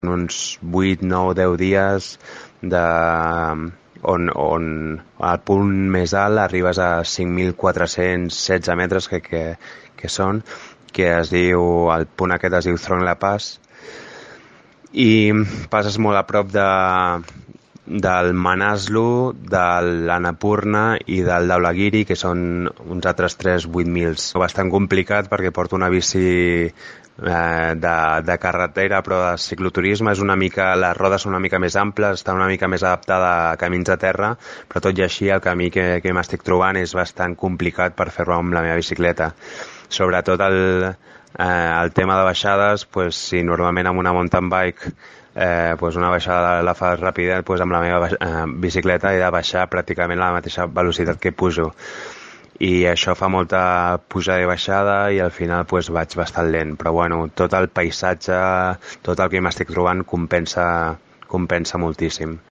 uns 8, 9, 10 dies on al punt més alt arribes a 5.416 metres que són, que es diu, el punt aquest es diu Throne La Pass, i passes molt a prop del Manaslu, de l'Annapurna i del Dhaulagiri, que són uns altres 8.000. Bastant complicat perquè porto una bici de carretera, però de cicloturisme. Les rodes són una mica més amples, està una mica més adaptada a camins de terra, però tot i així el camí que m'estic trobant és bastant complicat per fer-ho amb la meva bicicleta. Sobretot el tema de baixades, si normalment amb una mountain bike una baixada la fas ràpida, amb la meva bicicleta he de baixar pràcticament a la mateixa velocitat que pujo, i això fa molta pujada i baixada i al final vaig bastant lent, però bueno, tot el paisatge, tot el que m'estic trobant compensa moltíssim.